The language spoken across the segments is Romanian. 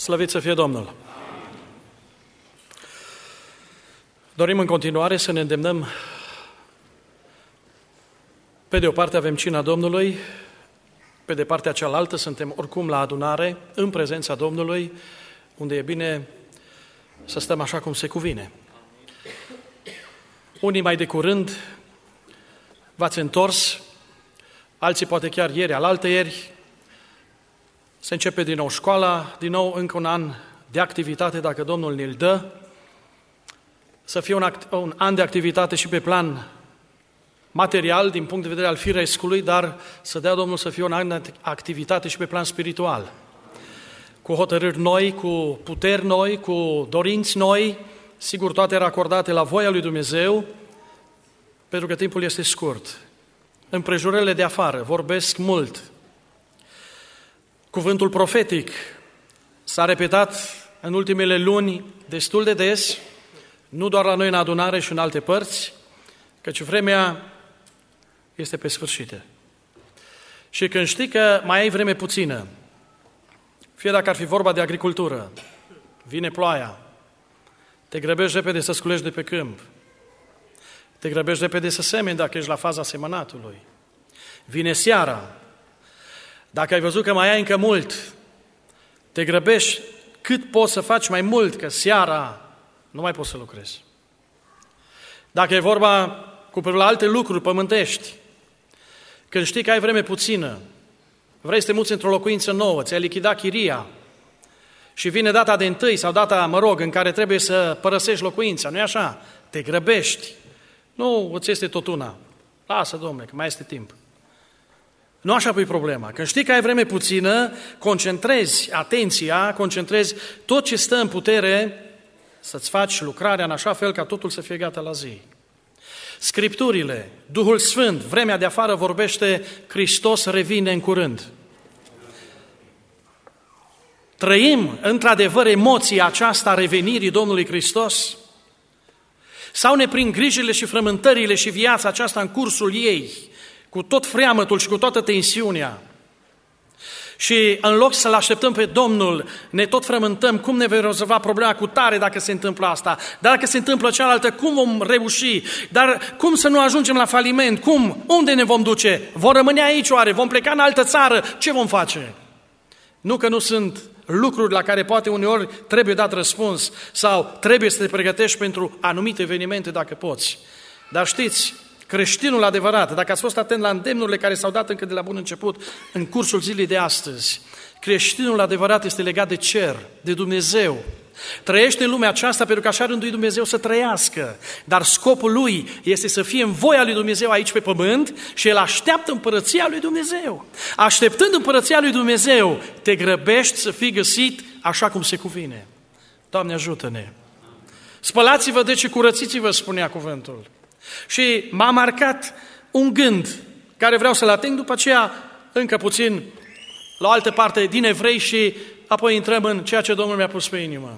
Slăvit să fie Domnul! Dorim în continuare să ne îndemnăm. Pe de o parte avem cina Domnului, pe de partea cealaltă suntem oricum la adunare, în prezența Domnului, unde e bine să stăm așa cum se cuvine. Unii mai de curând v-ați întors, alții poate chiar ieri, alaltăieri. Se începe din nou școala, din nou încă un an de activitate, dacă Domnul ne-l dă. Să fie un an de activitate și pe plan material, din punct de vedere al firescului, dar să dea Domnul să fie un an de activitate și pe plan spiritual. Cu hotărâri noi, cu puteri noi, cu dorinți noi, sigur toate racordate la voia lui Dumnezeu, pentru că timpul este scurt. Împrejurările de afară vorbesc mult. Cuvântul profetic s-a repetat în ultimele luni destul de des, nu doar la noi în adunare și în alte părți, căci vremea este pe sfârșit. Și când știi că mai ai vreme puțină, fie dacă ar fi vorba de agricultură, vine ploaia, te grăbești repede să sculești de pe câmp, te grăbești repede să semeni dacă ești la faza semănatului, vine seara, dacă ai văzut că mai ai încă mult, te grăbești cât poți să faci mai mult, că seara nu mai poți să lucrezi. Dacă e vorba cu privire la alte lucruri pământești, când știi că ai vreme puțină, vrei să te muți într-o locuință nouă, ți-ai lichidat chiria și vine data de întâi sau data, în care trebuie să părăsești locuința, nu-i așa? Te grăbești. Nu îți este tot una. Lasă, Domnule, că mai este timp. Nu așa pui problema. Când știi că ai vreme puțină, concentrezi atenția, concentrezi tot ce stă în putere să-ți faci lucrarea în așa fel ca totul să fie gata la zi. Scripturile, Duhul Sfânt, vremea de afară vorbește, Hristos revine în curând. Trăim, într-adevăr, emoția aceasta a revenirii Domnului Hristos? Sau ne prind grijile și frământările și viața aceasta în cursul ei, cu tot freamătul și cu toată tensiunea? Și în loc să-L așteptăm pe Domnul, ne tot frământăm cum ne vei rezolva problema cu tare dacă se întâmplă asta, dar dacă se întâmplă cealaltă, cum vom reuși, dar cum să nu ajungem la faliment, cum, unde ne vom duce, vom rămâne aici oare, vom pleca în altă țară, ce vom face? Nu că nu sunt lucruri la care poate uneori trebuie dat răspuns sau trebuie să te pregătești pentru anumite evenimente dacă poți. Dar știți, creștinul adevărat, dacă ați fost atent la îndemnurile care s-au dat încă de la bun început în cursul zilei de astăzi, creștinul adevărat este legat de cer, de Dumnezeu. Trăiește în lumea aceasta pentru că așa a rânduit Dumnezeu să trăiască, dar scopul lui este să fie în voia lui Dumnezeu aici pe pământ și el așteaptă împărăția lui Dumnezeu. Așteptând împărăția lui Dumnezeu, te grăbești să fii găsit așa cum se cuvine. Doamne, ajută-ne! Spălați-vă deci și curățiți-vă, spunea cuvântul. Și m-a marcat un gând care vreau să-l ating, după aceea încă puțin la o altă parte din Evrei și apoi intrăm în ceea ce Domnul mi-a pus pe inimă.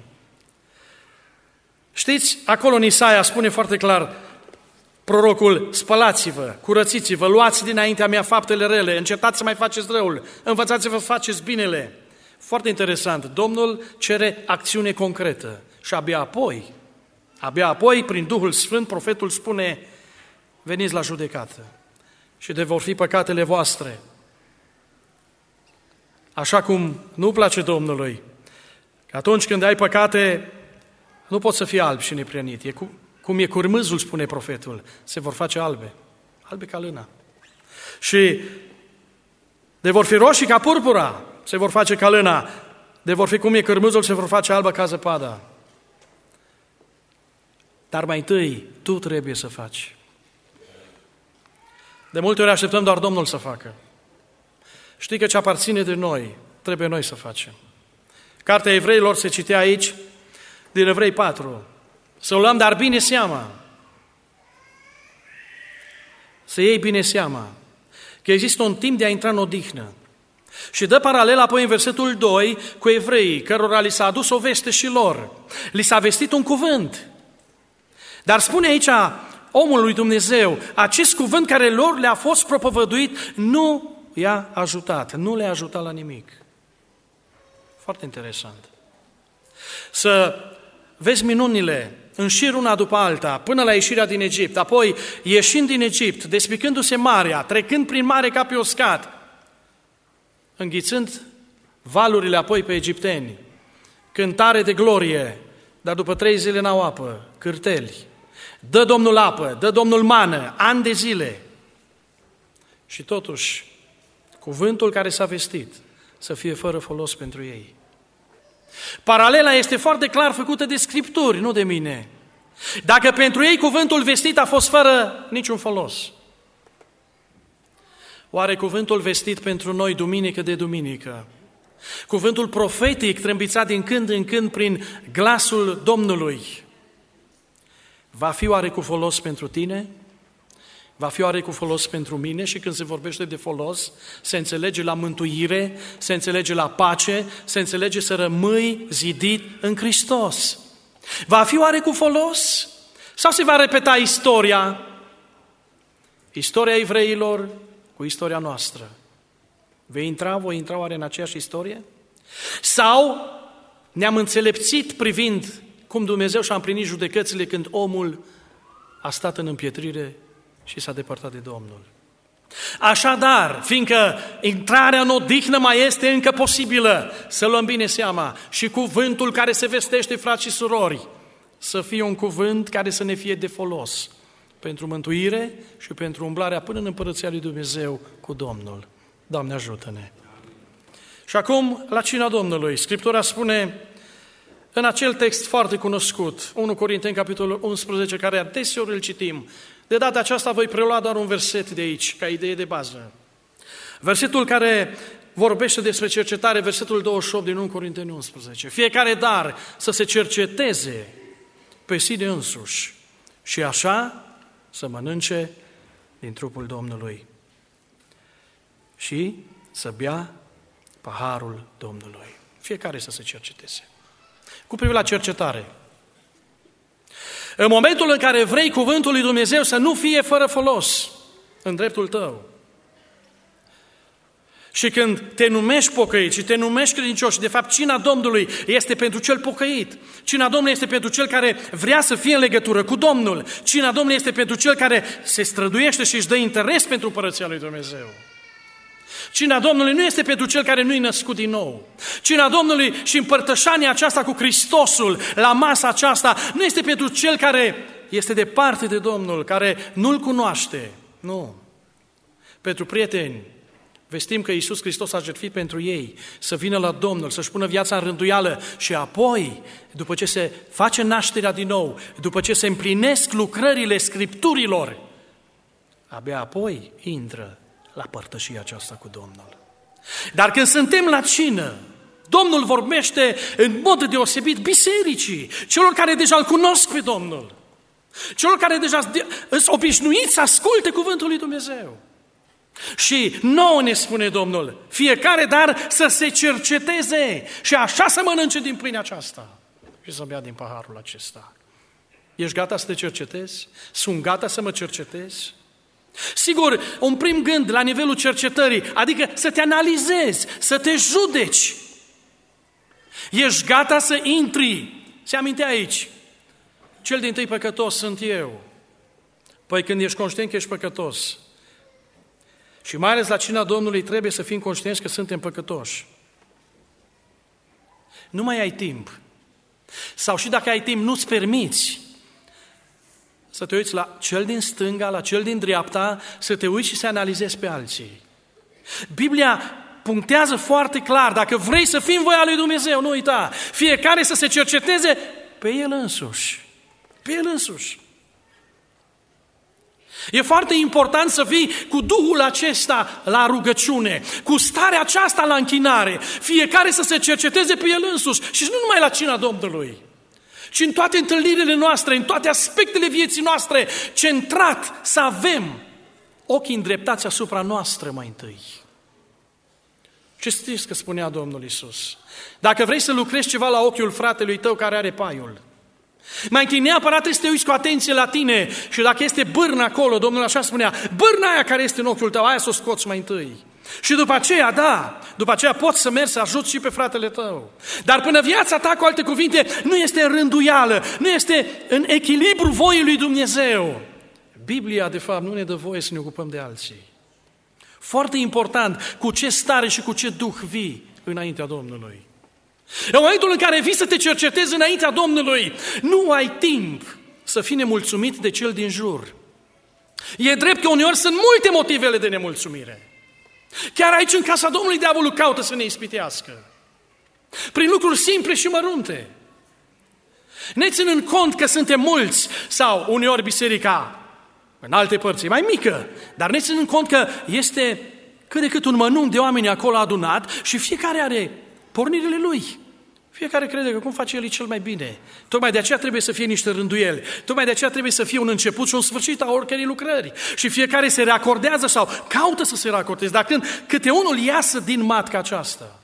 Știți, acolo în Isaia spune foarte clar prorocul, spălați-vă, curățiți-vă, luați dinaintea mea faptele rele, încetați să mai faceți răul, învățați-vă să faceți binele. Foarte interesant, Domnul cere acțiune concretă și abia apoi, prin Duhul Sfânt, profetul spune, veniți la judecată și de vor fi păcatele voastre. Așa cum nu place Domnului, că atunci când ai păcate, nu poți să fii alb și neprienit. Cum e curmâzul, spune profetul, se vor face albe ca lână. Și de vor fi roșii ca purpura, se vor face ca lâna. De vor fi cum e cârmâzul, se vor face albă ca zăpada. Dar mai întâi, tu trebuie să faci. De multe ori așteptăm doar Domnul să facă. Știi că ce aparține de noi, trebuie noi să facem. Cartea Evreilor se citea aici, din Evrei 4. Să luăm dar bine seama. Să iei bine seama că există un timp de a intra în odihnă. Și dă paralel apoi în versetul 2 cu evreii, cărora li s-a adus o veste și lor. Li s-a vestit un cuvânt. Dar spune aici omul lui Dumnezeu, acest cuvânt care lor le-a fost propovăduit nu i-a ajutat, nu le-a ajutat la nimic. Foarte interesant. să vezi minunile în șir una după alta, până la ieșirea din Egipt, apoi ieșind din Egipt, despicându-se marea, trecând prin mare ca pe uscat, înghițând valurile apoi pe egipteni, cântare de glorie, dar după 3 zile n-au apă, cârteli, dă Domnul apă, dă Domnul mană, ani de zile. Și totuși, cuvântul care s-a vestit să fie fără folos pentru ei. Paralela este foarte clar făcută de Scripturi, nu de mine. Dacă pentru ei cuvântul vestit a fost fără niciun folos, oare cuvântul vestit pentru noi duminică de duminică, cuvântul profetic trâmbițat din când în când prin glasul Domnului, va fi oare cu folos pentru tine? Va fi oare cu folos pentru mine? Și când se vorbește de folos, se înțelege la mântuire, se înțelege la pace, se înțelege să rămâi zidit în Hristos. Va fi oare cu folos? Sau se va repeta istoria? Istoria evreilor cu istoria noastră. Voi intra oare în aceeași istorie? Sau ne-am înțelepțit privind cum Dumnezeu și-a împlinit judecățile când omul a stat în împietrire și s-a depărtat de Domnul. Așadar, fiindcă intrarea în odihnă mai este încă posibilă, să luăm bine seama și cuvântul care se vestește, frați și surori, să fie un cuvânt care să ne fie de folos pentru mântuire și pentru umblarea până în Împărăția lui Dumnezeu cu Domnul. Doamne, ajută-ne! Și acum, la cina Domnului, Scriptura spune în acel text foarte cunoscut, 1 Corinteni, capitolul 11, care adeseori îl citim. De data aceasta voi prelua doar un verset de aici, ca idee de bază. Versetul care vorbește despre cercetare, versetul 28 din 1 Corinteni 11. Fiecare dar să se cerceteze pe sine însuși și așa să mănânce din trupul Domnului și să bea paharul Domnului. Fiecare să se cerceteze. Cu privire la cercetare, în momentul în care vrei cuvântul lui Dumnezeu să nu fie fără folos în dreptul tău, și când te numești pocăit și te numești credincios și de fapt cina Domnului este pentru cel pocăit, cina Domnului este pentru cel care vrea să fie în legătură cu Domnul, cina Domnului este pentru cel care se străduiește și își dă interes pentru Împărăția lui Dumnezeu. Cina Domnului nu este pentru cel care nu-i născut din nou. Cina Domnului și împărtășania aceasta cu Hristosul la masa aceasta nu este pentru cel care este departe de Domnul, care nu-L cunoaște. Nu. Pentru prieteni, vestim că Iisus Hristos a jertfit pentru ei să vină la Domnul, să-și pună viața în rânduială și apoi, după ce se face nașterea din nou, după ce se împlinesc lucrările Scripturilor, abia apoi intră la părtășia aceasta cu Domnul. Dar când suntem la cină, Domnul vorbește în mod deosebit bisericii, celor care deja îl cunosc pe Domnul, celor care deja sunt obișnuiți să asculte cuvântul lui Dumnezeu. Și nouă ne spune Domnul, fiecare dar să se cerceteze și așa să mănânce din pâinea aceasta și să bea din paharul acesta. Ești gata să te cercetezi? Sunt gata să mă cercetez? Sigur, un prim gând la nivelul cercetării, adică să te analizezi, să te judeci. Ești gata să intri? Se amintea aici, cel dintâi păcătos sunt eu. Păi când ești conștient că ești păcătos, și mai ales la cina Domnului trebuie să fim conștienți că suntem păcătoși. Nu mai ai timp. Sau și dacă ai timp, nu-ți permiți să te uiți la cel din stânga, la cel din dreapta, să te uiți și să analizezi pe alții. Biblia punctează foarte clar, dacă vrei să fii în voia lui Dumnezeu, nu uita, fiecare să se cerceteze pe el însuși. Pe el însuși. E foarte important să fii cu Duhul acesta la rugăciune, cu starea aceasta la închinare, fiecare să se cerceteze pe el însuși și nu numai la cina Domnului, ci în toate întâlnirile noastre, în toate aspectele vieții noastre, centrat să avem ochii îndreptați asupra noastră mai întâi. Ce știți că spunea Domnul Iisus? Dacă vrei să lucrezi ceva la ochiul fratelui tău care are paiul, mai întâi neapărat trebuie să te uiți cu atenție la tine și dacă este bârnă acolo, Domnul așa spunea, bârna aia care este în ochiul tău, aia să o scoți mai întâi. Și după aceea poți să mergi să ajuți și pe fratele tău. Dar până viața ta, cu alte cuvinte, nu este în rânduială, nu este în echilibru voii lui Dumnezeu, Biblia, de fapt, nu ne dă voie să ne ocupăm de alții. Foarte important, cu ce stare și cu ce duh vii înaintea Domnului. În momentul în care vii să te cercetezi înaintea Domnului, nu ai timp să fii nemulțumit de cel din jur. E drept că uneori sunt multe motivele de nemulțumire. Chiar aici, în casa Domnului, diavolul caută să ne ispitească. Prin lucruri simple și mărunte. Ne ținând cont că suntem mulți, sau uneori biserica, în alte părți, e mai mică, dar ne ținând cont că este cât de cât un mănunchi de oameni acolo adunat și fiecare are pornirile lui. Fiecare crede că cum face el e cel mai bine. Tocmai de aceea trebuie să fie niște rânduieli. Tocmai de aceea trebuie să fie un început și un sfârșit a oricărei lucrări. Și fiecare se reacordează sau caută să se reacordeze. Dar când câte unul iasă din matca aceasta,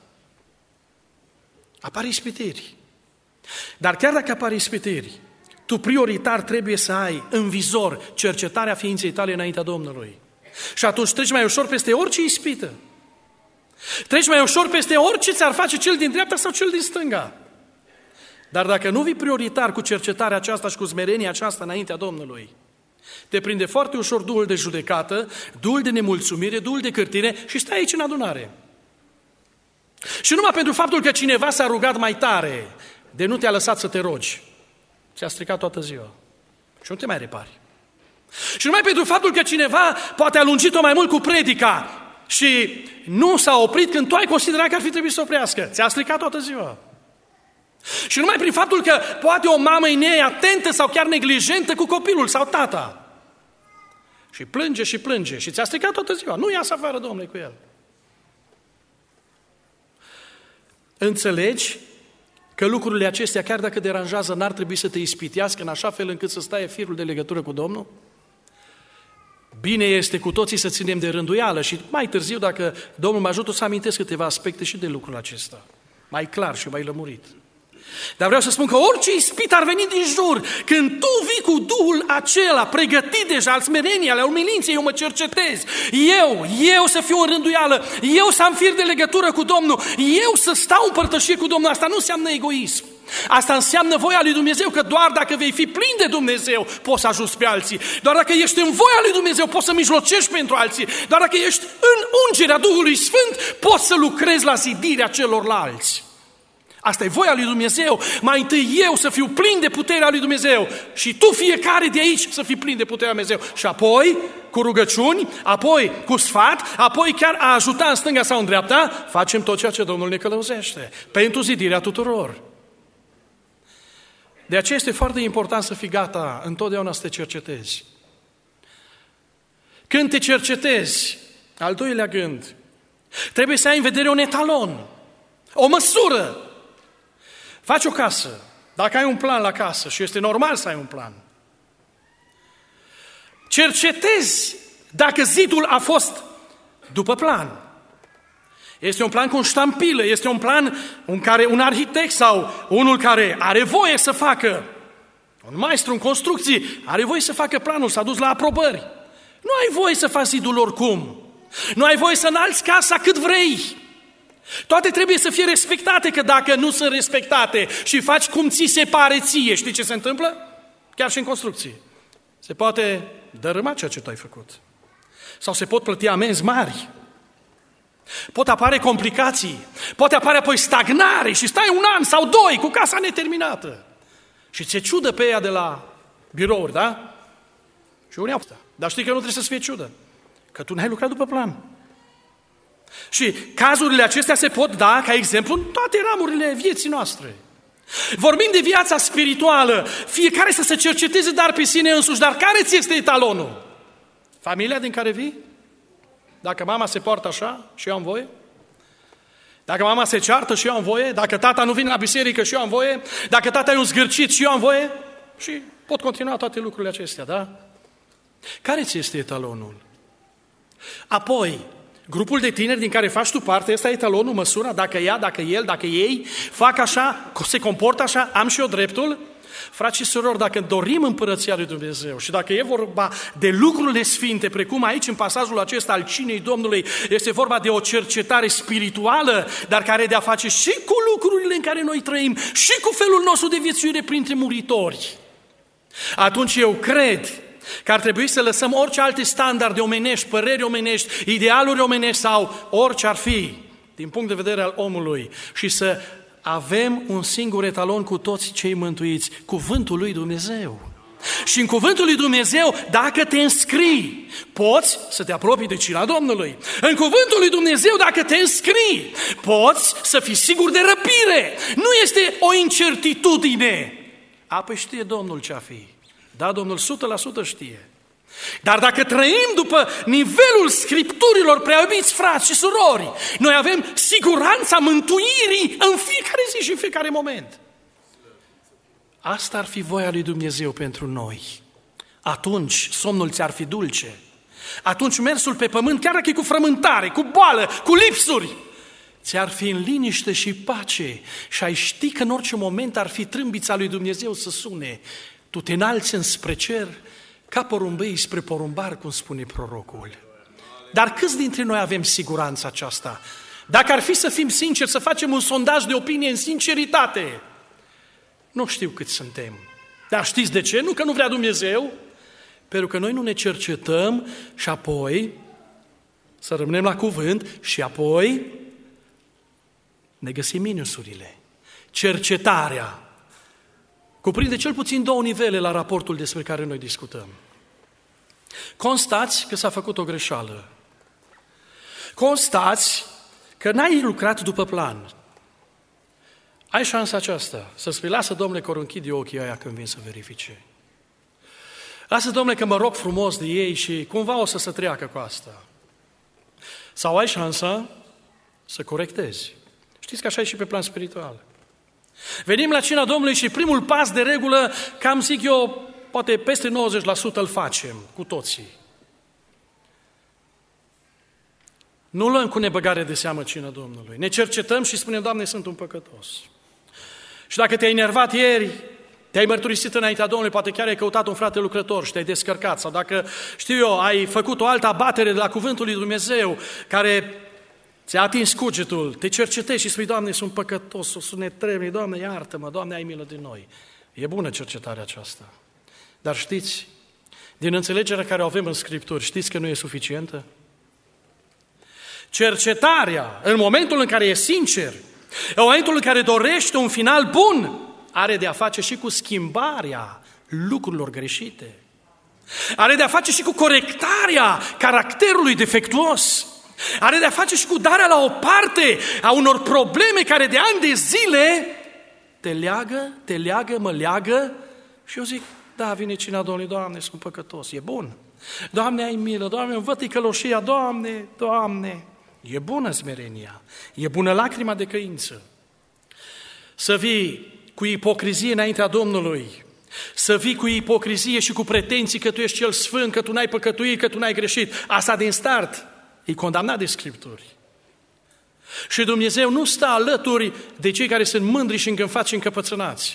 apar ispitiri. Dar chiar dacă apar ispitiri, tu prioritar trebuie să ai în vizor cercetarea ființei tale înaintea Domnului. Și atunci treci mai ușor peste orice ispită. Treci mai ușor peste orice ți-ar face cel din dreapta sau cel din stânga. Dar dacă nu vii prioritar cu cercetarea aceasta și cu smerenia aceasta înaintea Domnului, te prinde foarte ușor duhul de judecată, duhul de nemulțumire, duhul de cârtire și stai aici în adunare. Și numai pentru faptul că cineva s-a rugat mai tare, de nu te-a lăsat să te rogi, ți-a stricat toată ziua și nu te mai repari. Și numai pentru faptul că cineva poate a lungit-o mai mult cu predica și nu s-a oprit când tu ai considerat că ar fi trebuit să oprească, ți-a stricat toată ziua. Și numai prin faptul că poate o mamă e neatentă sau chiar neglijentă cu copilul sau tata. Și plânge și plânge și ți-a stricat toată ziua. Nu iasă afară, Domnule, cu el. Înțelegi că lucrurile acestea, chiar dacă deranjează, n-ar trebui să te ispitească în așa fel încât să stai firul de legătură cu Domnul? Bine este cu toții să ținem de rânduială și mai târziu, dacă Domnul mă ajută, să amintesc câteva aspecte și de lucrul acesta. Mai clar și mai lămurit. Dar vreau să spun că orice ispit ar veni din jur, când tu vii cu Duhul acela, pregătit deja, al smereniei, al umilinței, eu mă cercetez, eu să fiu în rânduială, eu să am fir de legătură cu Domnul, eu să stau în părtășie cu Domnul, asta nu înseamnă egoism. Asta înseamnă voia lui Dumnezeu, că doar dacă vei fi plin de Dumnezeu, poți să ajuți pe alții. Doar dacă ești în voia lui Dumnezeu, poți să mijlocești pentru alții. Doar dacă ești în ungerea Duhului Sfânt, poți să lucrezi la zidirea celorlalți. Asta e voia lui Dumnezeu. Mai întâi eu să fiu plin de puterea lui Dumnezeu și tu, fiecare de aici, să fii plin de puterea lui Dumnezeu. Și apoi, cu rugăciuni, apoi cu sfat, apoi chiar a ajuta în stânga sau în dreapta, facem tot ceea ce Domnul ne călăuzește pentru zidirea tuturor. De aceea este foarte important să fii gata întotdeauna să te cercetezi. Când te cercetezi, al doilea gând, trebuie să ai în vedere un etalon, o măsură. Faci o casă, dacă ai un plan la casă și este normal să ai un plan. Cercetezi dacă zidul a fost după plan. Este un plan cu ștampilă, este un plan în care un arhitect sau unul care are voie să facă, un maestru în construcții, are voie să facă planul, s-a dus la aprobări. Nu ai voie să faci zidul oricum. Nu ai voie să înalți casa cât vrei. Toate trebuie să fie respectate, că dacă nu sunt respectate și faci cum ți se pare ție, știi ce se întâmplă? Chiar și în construcții. Se poate dărâma ceea ce tu ai făcut. Sau se pot plăti amenzi mari. Pot apare complicații, poate apare apoi stagnare și stai 1 an sau 2 cu casa neterminată. Și ți-e ciudă pe ea de la birouri, da? Și unii au. Dar știi că nu trebuie să-ți fie ciudă, că tu n-ai lucrat după plan. Și cazurile acestea se pot da ca exemplu în toate ramurile vieții noastre. Vorbim de viața spirituală, fiecare să se cerceteze dar pe sine însuși, dar care ți este etalonul? Familia din care vii? Dacă mama se poartă așa și eu am voie? Dacă mama se ceartă și eu am voie? Dacă tata nu vine la biserică și eu am voie? Dacă tata e un zgârcit și eu am voie? Și pot continua toate lucrurile acestea, da? Care ți este etalonul? Apoi, grupul de tineri din care faci tu parte, ăsta e etalonul, măsura, dacă ea, dacă el, dacă ei fac așa, se comportă așa, am și eu dreptul? Frați și surori, dacă dorim împărăția lui Dumnezeu și dacă e vorba de lucrurile sfinte, precum aici în pasajul acesta al cinei Domnului, este vorba de o cercetare spirituală, dar care are de a face și cu lucrurile în care noi trăim și cu felul nostru de viețuire printre muritori, atunci eu cred că ar trebui să lăsăm orice alte standarde omenești, păreri omenești, idealuri omenești sau orice ar fi, din punct de vedere al omului, și să avem un singur etalon cu toți cei mântuiți, cuvântul lui Dumnezeu. Și în cuvântul lui Dumnezeu, dacă te înscrii, poți să te apropii de cina Domnului. În cuvântul lui Dumnezeu, dacă te înscrii, poți să fii sigur de răpire. Nu este o incertitudine. Păi știe Domnul ce-a fi. Da, Domnul 100% știe. Dar dacă trăim după nivelul Scripturilor, prea iubiți frați și surori, noi avem siguranța mântuirii în fiecare zi și în fiecare moment. Asta ar fi voia lui Dumnezeu pentru noi. Atunci somnul ți-ar fi dulce. Atunci mersul pe pământ, chiar dacă e cu frământare, cu boală, cu lipsuri, ți-ar fi în liniște și pace și ai ști că în orice moment ar fi trâmbița lui Dumnezeu să sune. Tu te înalți înspre cer ca porumbei spre porumbar, cum spune prorocul. Dar câți dintre noi avem siguranța aceasta? Dacă ar fi să fim sinceri, să facem un sondaj de opinie în sinceritate, nu știu cât suntem. Dar știți de ce? Nu că nu vrea Dumnezeu, pentru că noi nu ne cercetăm și apoi să rămânem la cuvânt și apoi ne găsim minusurile. Cercetarea cuprinde cel puțin 2 nivele la raportul despre care noi discutăm. Constați că s-a făcut o greșeală. Constați că n-ai lucrat după plan. Ai șansa aceasta să spui, lasă, Domnule, că ori închide ochii aia când vin să verifice. Lasă, Domnule, că mă rog frumos de ei și cumva o să se treacă cu asta. Sau ai șansa să corectezi. Știți că așa e și pe plan spiritual. Venim la cina Domnului și primul pas de regulă, cam zic eu, poate peste 90% îl facem cu toții. Nu luăm cu nebăgare de seamă cina Domnului. Ne cercetăm și spunem, Doamne, sunt un păcătos. Și dacă te-ai enervat ieri, te-ai mărturisit înaintea Domnului, poate chiar ai căutat un frate lucrător și te-ai descărcat, sau dacă, știu eu, ai făcut o altă abatere de la cuvântul lui Dumnezeu, care ți-a atins cugetul, te cercetezi și spui, Doamne, sunt păcătos, sunt netrebnic, Doamne, iartă-mă, Doamne, ai milă de noi. E bună cercetarea aceasta. Dar știți, din înțelegerea care o avem în Scripturi, știți că nu e suficientă? Cercetarea, în momentul în care e sincer, în momentul în care dorește un final bun, are de a face și cu schimbarea lucrurilor greșite. Are de a face și cu corectarea caracterului defectuos. Are de a face și cu darea la o parte a unor probleme care de ani de zile te leagă, mă leagă și eu zic, da, vine cina Domnului, Doamne, sunt păcătos, e bun. Doamne, ai milă, Doamne, îmi văd ticăloșia, Doamne, Doamne. E bună smerenia, e bună lacrima de căință. Să vii cu ipocrizie înaintea Domnului, să vii cu ipocrizie și cu pretenții că tu ești cel sfânt, că tu n-ai păcătuit, că tu n-ai greșit. Asta din start e condamnat de Scripturi. Și Dumnezeu nu stă alături de cei care sunt mândri și îngânfați și încăpățânați.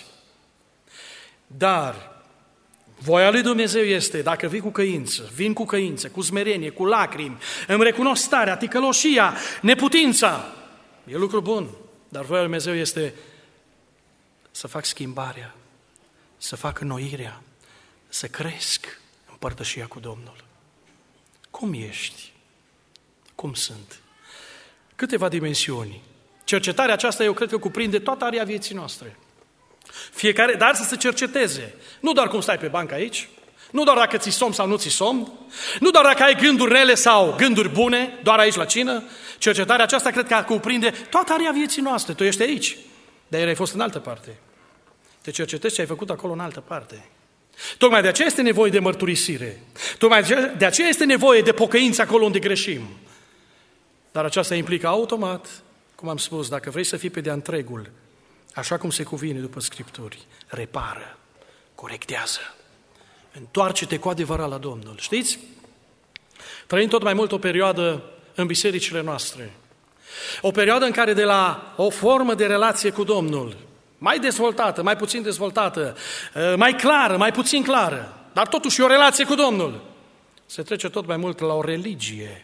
Dar voia lui Dumnezeu este, dacă vii cu căință, vin cu căință, cu smerenie, cu lacrimi, îmi recunosc starea, ticăloșia, neputința, e lucru bun. Dar voia lui Dumnezeu este să fac schimbarea, să fac înnoirea, să cresc în părtășia cu Domnul. Cum ești? Cum sunt? Câteva dimensiuni. Cercetarea aceasta, eu cred că cuprinde toată area vieții noastre. Fiecare, dar să se cerceteze. Nu doar cum stai pe bancă aici, nu doar dacă ți-i somn sau nu ți-i somn, nu doar dacă ai gânduri rele sau gânduri bune, doar aici la cină. Cercetarea aceasta cred că cuprinde toată area vieții noastre. Tu ești aici, dar ieri ai fost în altă parte. Te cercetezi ce ai făcut acolo în altă parte. Tocmai de aceea este nevoie de mărturisire. Tocmai de aceea este nevoie de pocăință acolo unde greșim. Dar aceasta implică automat, cum am spus, dacă vrei să fii pe de-a întregul, așa cum se cuvine după Scripturi, repară, corectează, întoarce-te cu adevărat la Domnul. Știți? Trăim tot mai mult o perioadă în bisericile noastre. O perioadă în care de la o formă de relație cu Domnul mai dezvoltată, mai puțin dezvoltată, mai clară, mai puțin clară, dar totuși o relație cu Domnul, se trece tot mai mult la o religie.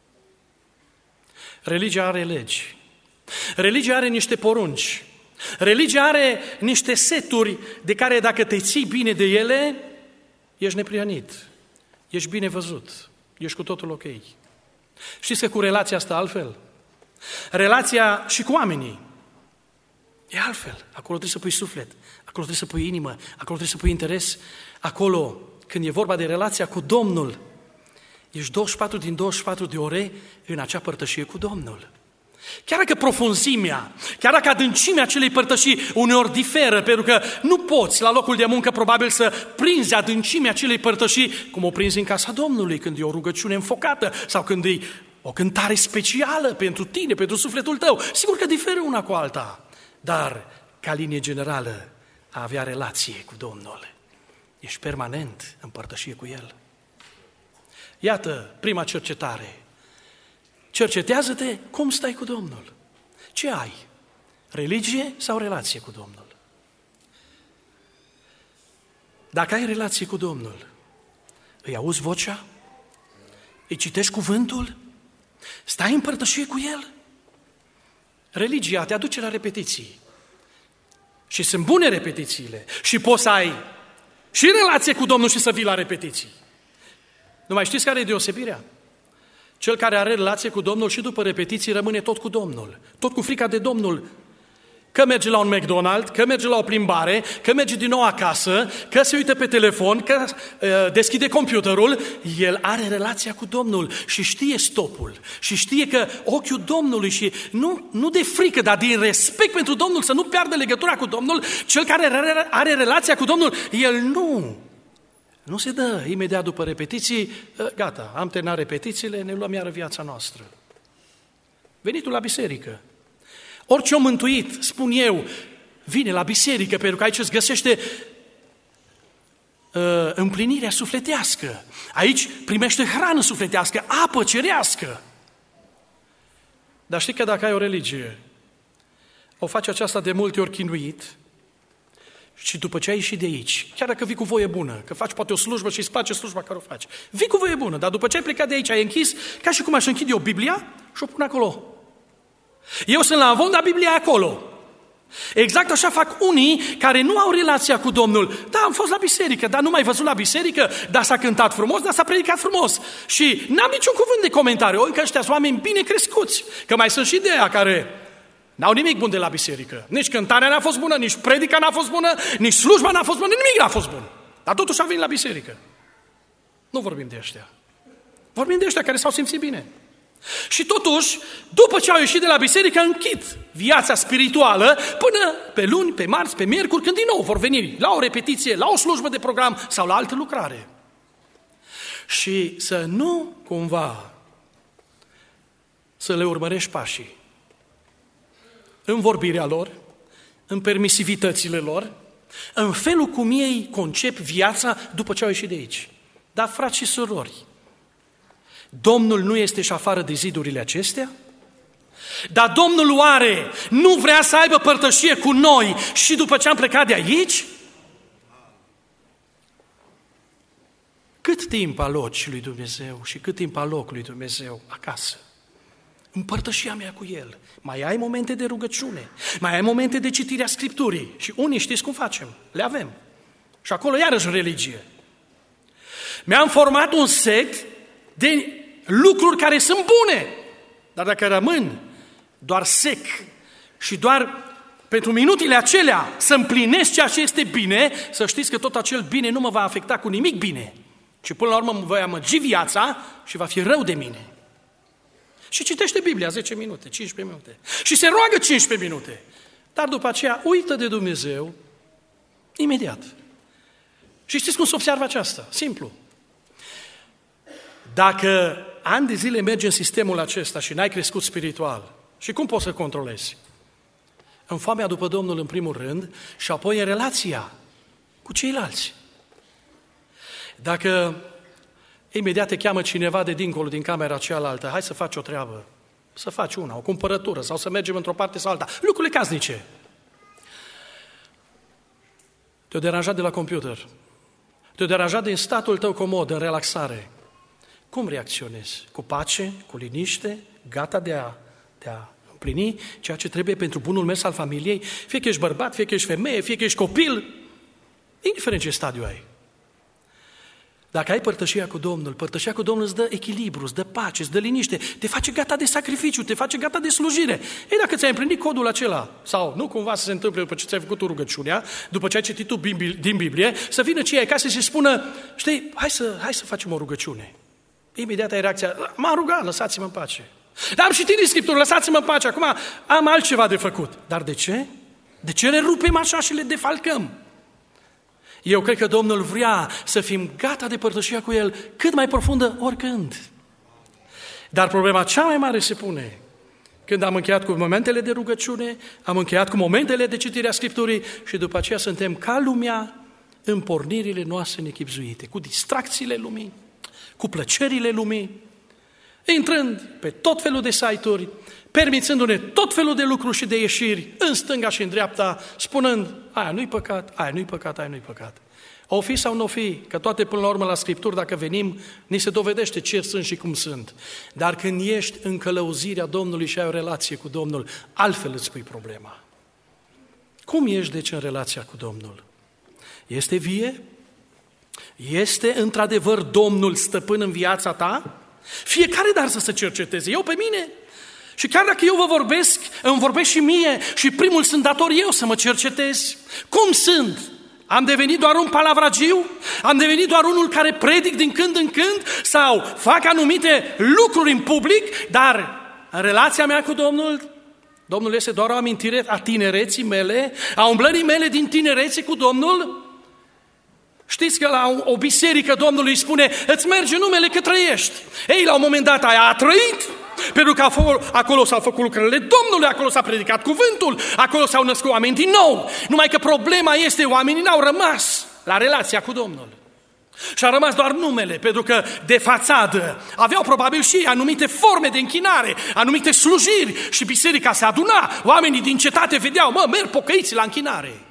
Religia are legi. Religia are niște porunci. Religia are niște seturi de care dacă te ții bine de ele, ești neprihănit, ești bine văzut, ești cu totul ok. Știți că cu relația asta altfel? Relația și cu oamenii e altfel. Acolo trebuie să pui suflet, acolo trebuie să pui inimă, acolo trebuie să pui interes. Acolo, când e vorba de relația cu Domnul, ești 24 din 24 de ore în acea părtășie cu Domnul. Chiar dacă profunzimea, chiar dacă adâncimea acelei părtășii uneori diferă, pentru că nu poți la locul de muncă probabil să prinzi adâncimea acelei părtășii cum o prinzi în casa Domnului, când e o rugăciune înfocată sau când e o cântare specială pentru tine, pentru sufletul tău. Sigur că diferă una cu alta, dar ca linie generală a avea relație cu Domnul. Ești permanent în părtășie cu El. Iată prima cercetare. Cercetează-te cum stai cu Domnul. Ce ai? Religie sau relație cu Domnul? Dacă ai relație cu Domnul, îi auzi vocea? Îi citești cuvântul? Stai în părtășie cu El? Religia te aduce la repetiții. Și sunt bune repetițiile. Și poți să ai și relație cu Domnul și să vii la repetiții. Nu mai știți care e deosebirea? Cel care are relație cu Domnul și după repetiții rămâne tot cu Domnul, tot cu frica de Domnul. Că merge la un McDonald's, că merge la o plimbare, că merge din nou acasă, că se uită pe telefon, că deschide computerul, el are relația cu Domnul și știe stopul. Și știe că ochiul Domnului și nu de frică, dar din respect pentru Domnul, să nu piardă legătura cu Domnul, cel care are relația cu Domnul, el nu se dă imediat după repetiții, gata, am terminat repetițiile, ne luăm iară viața noastră. Venitul la biserică. Orice om mântuit, spun eu, vine la biserică pentru că aici îți găsește împlinirea sufletească. Aici primește hrană sufletească, apă cerească. Dar știi că dacă ai o religie, o faci aceasta de multe ori chinuit, și după ce ai ieșit de aici, chiar dacă vii cu voie bună, că faci poate o slujbă și îți place slujba care o faci, vii cu voie bună, dar după ce ai plecat de aici, ai închis, ca și cum aș închide eu Biblia și o pun acolo. Eu sunt la amvon, dar Biblia e acolo. Exact așa fac unii care nu au relația cu Domnul. Da, am fost la biserică, dar nu m-ai văzut la biserică, dar s-a cântat frumos, dar s-a predicat frumos. Și n-am niciun cuvânt de comentariu, că ăștia sunt oameni bine crescuți, că mai sunt și de aia care n-au nimic bun de la biserică. Nici cântarea n-a fost bună, nici predica n-a fost bună, nici slujba n-a fost bună, nimic n-a fost bun. Dar totuși au venit la biserică. Nu vorbim de ăștia. Vorbim de ăștia care s-au simțit bine. Și totuși, după ce au ieșit de la biserică, închid viața spirituală până pe luni, pe marți, pe miercuri, când din nou vor veni la o repetiție, la o slujbă de program sau la altă lucrare. Și să nu cumva să le urmărești pașii în vorbirea lor, în permisivitățile lor, în felul cum ei concep viața după ce au ieșit de aici. Dar, frați și surori, Domnul nu este și afară de zidurile acestea? Dar Domnul oare nu vrea să aibă părtășie cu noi și după ce am plecat de aici? Cât timp aloci lui Dumnezeu și cât timp aloc lui Dumnezeu acasă? În părtășia mea cu El. Mai ai momente de rugăciune, mai ai momente de citirea Scripturii. Și unii știți cum facem? Le avem. Și acolo iarăși religie. Mi-am format un set de lucruri care sunt bune, dar dacă rămân doar sec și doar pentru minutele acelea să împlinesc ceea ce este bine, să știți că tot acel bine nu mă va afecta cu nimic bine, ci până la urmă mă voi amăgi viața și va fi rău de mine. Și citește Biblia 10 minute, 15 minute și se roagă 15 minute, dar după aceea uită de Dumnezeu imediat. Și știți cum se observă aceasta? Simplu. Dacă ani de zile mergi în sistemul acesta și n-ai crescut spiritual, și cum poți să controlezi? În foamea după Domnul în primul rând și apoi în relația cu ceilalți. Dacă imediat te cheamă cineva de dincolo din camera cealaltă, hai să faci o treabă, să faci una, o cumpărătură sau să mergem într-o parte sau alta, lucrurile casnice. Te-a deranjat de la computer. Te-a deranjat din statul tău comod, în relaxare. Cum reacționezi? Cu pace, cu liniște, gata de a împlini ceea ce trebuie pentru bunul mers al familiei? Fie că ești bărbat, fie că ești femeie, fie că ești copil, indiferent ce stadiu ai. Dacă ai părtășia cu Domnul îți dă echilibru, îți dă pace, îți dă liniște, te face gata de sacrificiu, te face gata de slujire. Ei, dacă ți-ai împlinit codul acela, sau nu cumva să se întâmple după ce ți-ai făcut rugăciunea, după ce ai citit tu din Biblie, să vină cei ai casă și să spună, știi, hai să facem o rugăciune. Imediat ai reacția, m-am rugat, lăsați-mă în pace. Dar am citit din Scriptură, lăsați-mă în pace, acum am altceva de făcut. Dar de ce? De ce le rupem așa și le defalcăm? Eu cred că Domnul vrea să fim gata de părtășia cu El cât mai profundă oricând. Dar problema cea mai mare se pune când am încheiat cu momentele de rugăciune, am încheiat cu momentele de citire a Scripturii și după aceea suntem ca lumea în pornirile noastre nechibzuite, cu distracțiile lumii, cu plăcerile lumii, intrând pe tot felul de site-uri, permițându-ne tot felul de lucruri și de ieșiri în stânga și în dreapta, spunând, aia nu-i păcat, aia nu-i păcat, aia nu-i păcat. O fi sau nu o fi, că toate până la urmă la Scripturi, dacă venim, ni se dovedește ce sunt și cum sunt. Dar când ești în călăuzirea Domnului și ai o relație cu Domnul, altfel îți pui problema. Cum ești deci în relația cu Domnul? Este vie? Este într-adevăr Domnul stăpân în viața ta? Fiecare dar să se cerceteze. Eu pe mine. Și chiar dacă eu vă vorbesc, îmi vorbesc și mie și primul sunt dator eu să mă cercetez. Cum sunt? Am devenit doar un palavragiu? Am devenit doar unul care predic din când în când? Sau fac anumite lucruri în public, dar în relația mea cu Domnul este doar o amintire a tinereții mele, a umblării mele din tinerețe cu Domnul? Știți că la o biserică Domnul îi spune, îți merge numele că trăiești. Ei, la un moment dat aia a trăit, pentru că acolo s-au făcut lucrările Domnului, acolo s-a predicat cuvântul, acolo s-au născut oameni din nou. Numai că problema este, oamenii n-au rămas la relația cu Domnul. Și a rămas doar numele, pentru că de fațadă aveau probabil și anumite forme de închinare, anumite slujiri și biserica se aduna, oamenii din cetate vedeau, merg pocăiți la închinare.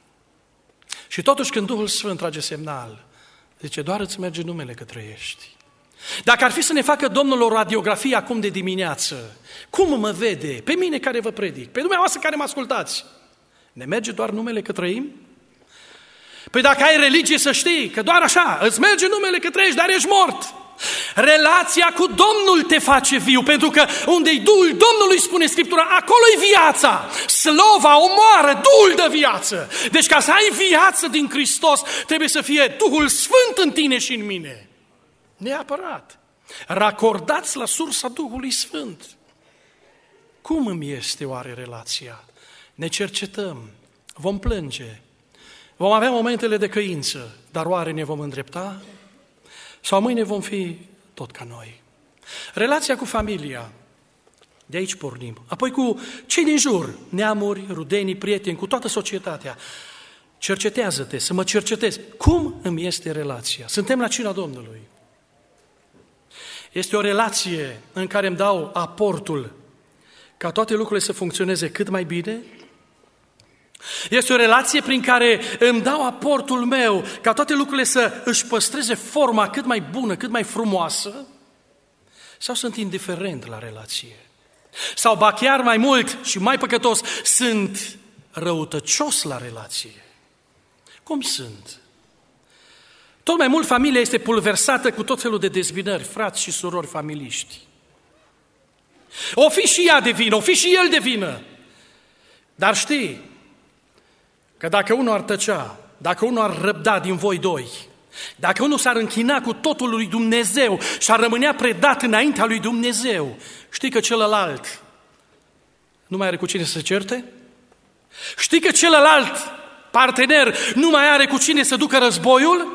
Și totuși când Duhul Sfânt trage semnal, zice, doar îți merge numele că trăiești. Dacă ar fi să ne facă Domnul o radiografie acum de dimineață, cum mă vede? Pe mine care vă predic, pe dumneavoastră care mă ascultați, ne merge doar numele că trăim? Păi dacă ai religie să știi că doar așa, îți merge numele că trăiești, dar ești mort. Relația cu Domnul te face viu, pentru că unde-i Duhul Domnului, spune Scriptura, acolo-i viața. Slova omoară, Duhul dă viață. Deci ca să ai viață din Hristos, trebuie să fie Duhul Sfânt în tine și în mine. Neapărat. Racordați la sursa Duhului Sfânt. Cum îmi este oare relația? Ne cercetăm, vom plânge, vom avea momentele de căință, dar oare ne vom îndrepta? Sau mâine vom fi tot ca noi? Relația cu familia, de aici pornim. Apoi cu cei din jur, neamuri, rudenii, prieteni, cu toată societatea. Cercetează-te, să mă cercetez. Cum îmi este relația? Suntem la cina Domnului. Este o relație în care îmi dau aportul ca toate lucrurile să funcționeze cât mai bine. Este o relație prin care îmi dau aportul meu ca toate lucrurile să își păstreze forma cât mai bună, cât mai frumoasă. Sau sunt indiferent la relație? Sau ba chiar mai mult și mai păcătos, sunt răutăcios la relație? Cum sunt? Tot mai mult familia este pulversată cu tot felul de dezbinări, frați și surori familiști. O fi și ea de vină, o fi și el de vină. Dar știi că dacă unul ar tăcea, dacă unul ar răbda din voi doi, dacă unul s-ar închina cu totul lui Dumnezeu și ar rămânea predat înaintea lui Dumnezeu, știi că celălalt nu mai are cu cine să se certe? Știi că celălalt partener nu mai are cu cine să ducă războiul?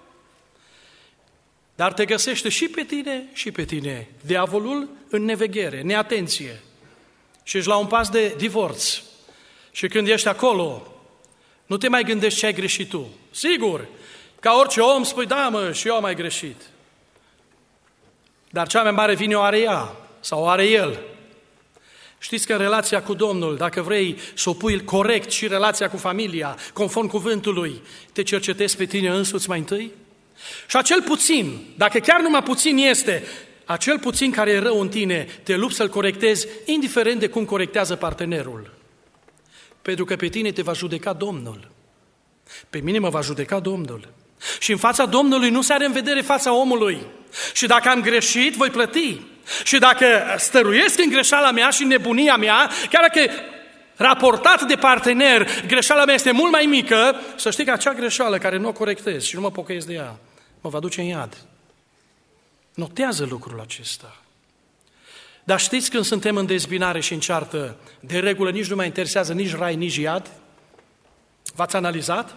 Dar te găsește și pe tine diavolul în neveghere, neatenție. Și ești la un pas de divorț. Și când ești acolo, nu te mai gândești ce ai greșit tu. Sigur, ca orice om spui, da mă, și eu am mai greșit. Dar cea mai mare vină o are ea sau o are el. Știți că în relația cu Domnul, dacă vrei să o pui corect și relația cu familia, conform cuvântului, te cercetezi pe tine însuți mai întâi? Și acel puțin, dacă chiar numai puțin este, acel puțin care e rău în tine, te lupți să-l corectezi, indiferent de cum corectează partenerul. Pentru că pe tine te va judeca Domnul. Pe mine mă va judeca Domnul. Și în fața Domnului nu se are în vedere fața omului. Și dacă am greșit, voi plăti. Și dacă stăruiesc în greșeala mea și în nebunia mea, chiar dacă raportat de partener, greșeala mea este mult mai mică, să știi că acea greșeală care nu o corectez și nu mă pocăiesc de ea, mă va duce în iad. Notează lucrul acesta. Dar știți, când suntem în dezbinare și în ceartă, de regulă nici nu mai interesează nici rai, nici iad? V-ați analizat?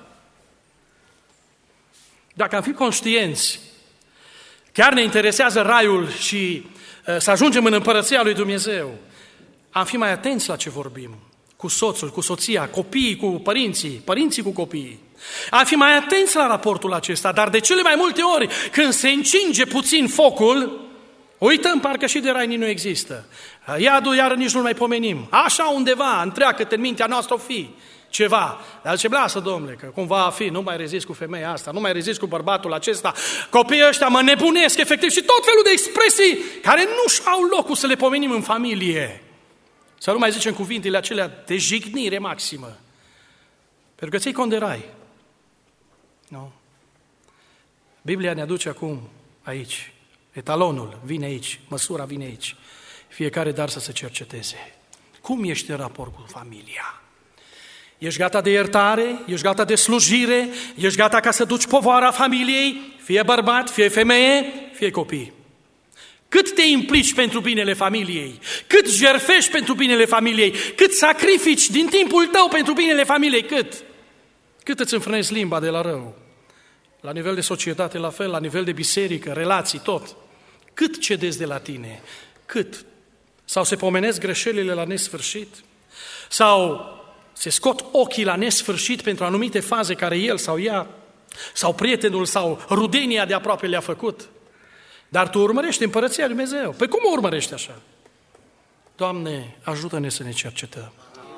Dacă am fi conștienți, chiar ne interesează raiul și să ajungem în împărăția lui Dumnezeu, am fi mai atenți la ce vorbim, cu soțul, cu soția, copiii cu părinții, părinții cu copiii. Am fi mai atenți la raportul acesta, dar de cele mai multe ori, când se încinge puțin focul, uităm, parcă și de rai nu există. Iadul iară nici nu mai pomenim. Așa undeva, întreagă-te în mintea noastră o fi ceva. Dar zice, lasă, domnule, că cumva a fi, nu mai rezist cu femeia asta, nu mai rezist cu bărbatul acesta, copiii ăștia mă nebunesc, efectiv, și tot felul de expresii care nu-și au locul să le pomenim în familie. Să nu mai zicem cuvintele acelea de jignire maximă. Pentru că ți-ai cont de rai. Nu? Biblia ne aduce acum aici. Etalonul vine aici, măsura vine aici. Fiecare dar să se cerceteze. Cum ești în raport cu familia? Ești gata de iertare? Ești gata de slujire? Ești gata ca să duci povara familiei? Fie bărbat, fie femeie, fie copii. Cât te implici pentru binele familiei? Cât jertfești pentru binele familiei? Cât sacrifici din timpul tău pentru binele familiei? Cât? Cât îți înfrânezi limba de la rău? La nivel de societate, la fel, la nivel de biserică, relații, tot. Cât cedezi de la tine? Cât? Sau se pomenesc greșelile la nesfârșit? Sau se scot ochii la nesfârșit pentru anumite faze care el sau ea, sau prietenul sau rudenia de aproape le-a făcut? Dar tu urmărești împărăția lui Dumnezeu. Păi cum o urmărești așa? Doamne, ajută-ne să ne cercetăm.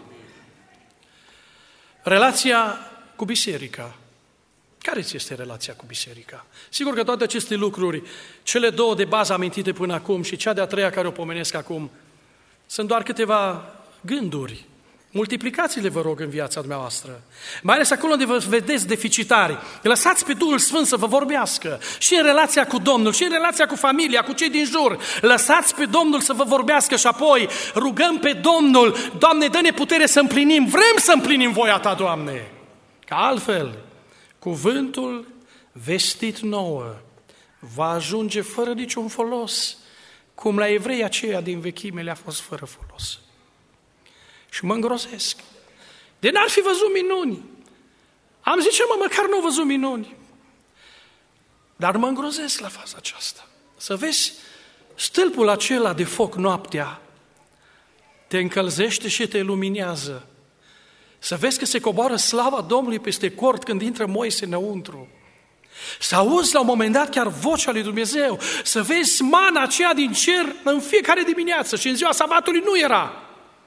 Relația cu biserica. Care ți este relația cu biserica? Sigur că toate aceste lucruri, cele două de bază amintite până acum și cea de-a treia care o pomenesc acum, sunt doar câteva gânduri. Multiplicați-le, vă rog, în viața dumneavoastră. Mai ales acolo unde vă vedeți deficitari. Lăsați pe Duhul Sfânt să vă vorbească. Și în relația cu Domnul, și în relația cu familia, cu cei din jur. Lăsați pe Domnul să vă vorbească și apoi rugăm pe Domnul. Doamne, dă-ne putere să împlinim. Vrem să împlinim voia Ta, Doamne. Că altfel, cuvântul vestit nouă va ajunge fără niciun folos, cum la evrei aceia din vechime le-a fost fără folos. Și mă îngrozesc. De n-ar fi văzut minuni. Am zice, măcar nu au văzut minuni. Dar mă îngrozesc la faza aceasta. Să vezi stâlpul acela de foc noaptea te încălzește și te luminează. Să vezi că se coboară slava Domnului peste cort când intră Moise înăuntru. Să auzi la un moment dat chiar vocea lui Dumnezeu. Să vezi mana aceea din cer în fiecare dimineață și în ziua sabatului nu era.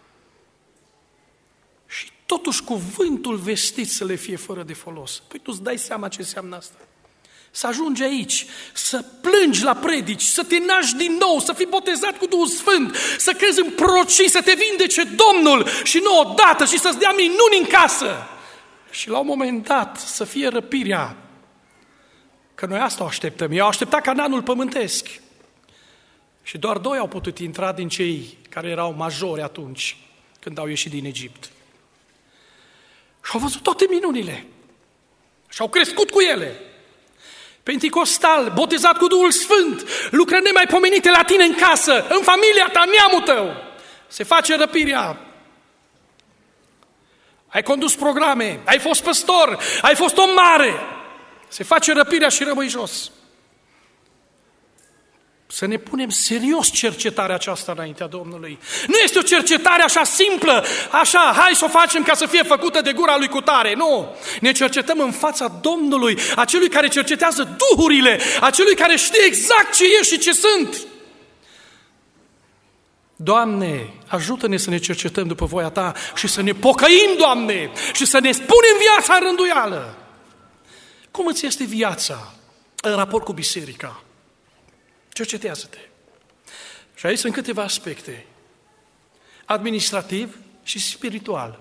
Și totuși cuvântul vestit să le fie fără de folos. Păi tu îți dai seama ce înseamnă asta? Să ajungi aici, să plângi la predici, să te naști din nou, să fii botezat cu Duhul Sfânt, să crezi în prorocii, să te vindece Domnul și nu odată și să-ți dea minuni în casă. Și la un moment dat să fie răpirea. Că noi asta o așteptăm. Eu așteptat Canaanul pământesc. Și doar 2 au putut intra din cei care erau majori atunci, când au ieșit din Egipt. Și au văzut toate minunile. Și au crescut cu ele. Penticostal, botezat cu Duhul Sfânt, lucrări nemaipomenite la tine în casă, în familia ta, neamul tău. Se face răpirea. Ai condus programe, ai fost păstor, ai fost om mare. Se face răpirea și rămâi jos. Să ne punem serios cercetarea aceasta înaintea Domnului. Nu este o cercetare așa simplă, așa, hai să o facem ca să fie făcută de gura lui cutare. Nu, ne cercetăm în fața Domnului, acelui care cercetează duhurile, acelui care știe exact ce e și ce sunt. Doamne, ajută-ne să ne cercetăm după voia Ta și să ne pocăim, Doamne, și să ne spunem viața în rânduială. Cum îți este viața în raport cu biserica? Cercetează-te. Și aici sunt câteva aspecte. Administrativ și spiritual.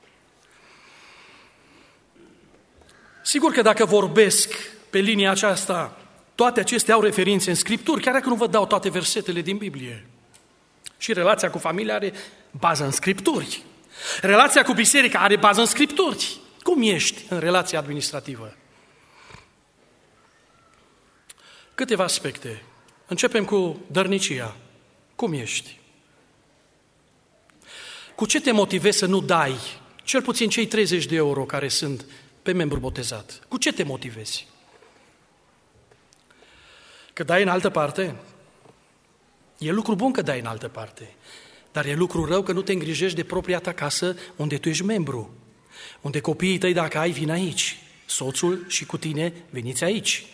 Sigur că dacă vorbesc pe linia aceasta, toate acestea au referințe în Scripturi, chiar dacă nu vă dau toate versetele din Biblie. Și relația cu familia are bază în Scripturi. Relația cu biserica are bază în Scripturi. Cum ești în relația administrativă? Câteva aspecte. Începem cu dărnicia. Cum ești? Cu ce te motivezi să nu dai cel puțin cei 30 de euro care sunt pe membru botezat? Cu ce te motivezi? Că dai în altă parte? E lucru bun că dai în altă parte, dar e lucru rău că nu te îngrijești de propria ta casă unde tu ești membru, unde copiii tăi, dacă ai, vin aici, soțul și cu tine veniți aici.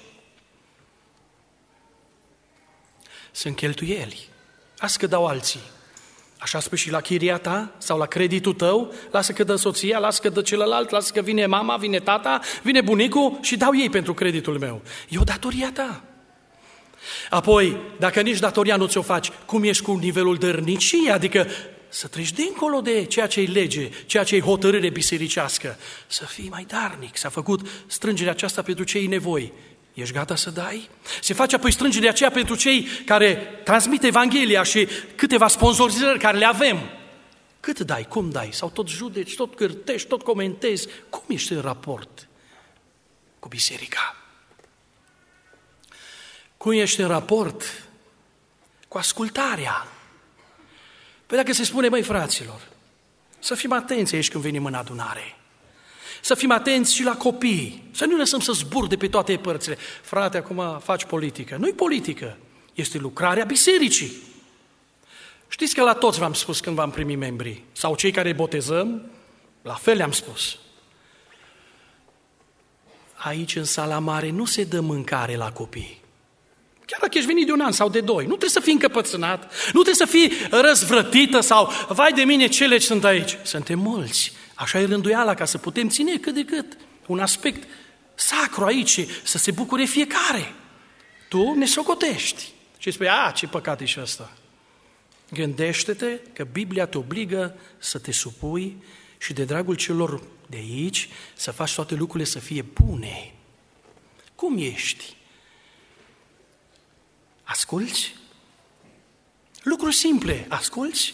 Sunt cheltuieli. Lasă că dau alții. Așa spui și la chiria ta sau la creditul tău, lasă că dă soția, lasă că dă celălalt, lasă că vine mama, vine tata, vine bunicul și dau ei pentru creditul meu. E o datoria ta. Apoi, dacă nici datoria nu ți-o faci, cum ești cu nivelul dărniciei? Adică să treci dincolo de ceea ce-i lege, ceea ce-i hotărâre bisericească. Să fii mai darnic. S-a făcut strângerea aceasta pentru cei nevoi. Ești gata să dai? Se face apoi strângerea aceea pentru cei care transmit Evanghelia și câteva sponsorizări care le avem. Cât dai? Cum dai? Sau tot judeci, tot cârtești, tot comentezi? Cum ești în raport cu biserica? Cum ești în raport cu ascultarea? Păi dacă se spune, măi fraților, să fim atenți aici când venim în adunare. Să fim atenți și la copii, să nu lăsăm să zburde pe toate părțile. Frate, acum faci politică. Nu-i politică, este lucrarea bisericii. Știți că la toți v-am spus când v-am primit membrii, sau cei care botezăm, la fel le-am spus. Aici, în sala mare, nu se dă mâncare la copii. Chiar dacă ești venit de 1 an sau de 2, nu trebuie să fii încăpățânat, nu trebuie să fii răzvrătită sau, vai de mine, ce legi sunt aici. Suntem mulți. Așa e rânduiala, ca să putem ține cât de cât un aspect sacru aici, să se bucure fiecare. Tu ne socotești și spui, ce păcat e și ăsta. Gândește-te că Biblia te obligă să te supui și de dragul celor de aici să faci toate lucrurile să fie bune. Cum ești? Asculți? Lucruri simple, asculți?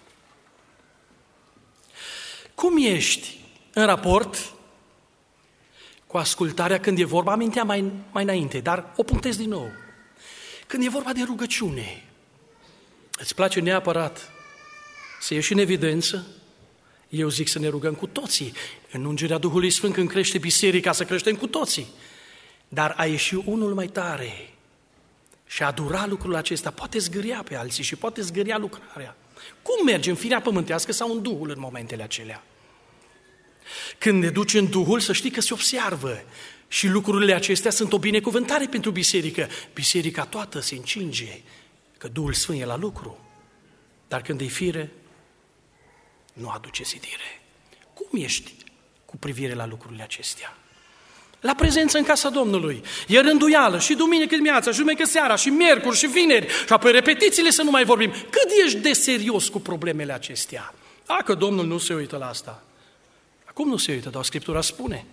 Cum ești în raport cu ascultarea când e vorba, aminteam mai înainte, dar o punctez din nou. Când e vorba de rugăciune, îți place neapărat să ieși în evidență? Eu zic să ne rugăm cu toții. În ungerea Duhului Sfânt, când crește biserica, să creștem cu toții. Dar a ieși unul mai tare și a dura lucrul acesta, poate zgâria pe alții și poate zgâria lucrarea. Cum mergi în firea pământească sau în Duhul în momentele acelea? Când ne duci în Duhul, să știi că se observă și lucrurile acestea sunt o binecuvântare pentru biserică. Biserica toată se încinge că Duhul Sfânt e la lucru. Dar când e fire, nu aduce zidire. Cum ești cu privire la lucrurile acestea? La prezență în casa Domnului. E rânduială și duminică dimineața, și duminică seara, și miercuri, și vineri, și apoi repetițiile să nu mai vorbim. Cât ești de serios cu problemele acestea? Că Domnul nu se uită la asta. Acum nu se uită, dar Scriptura spune.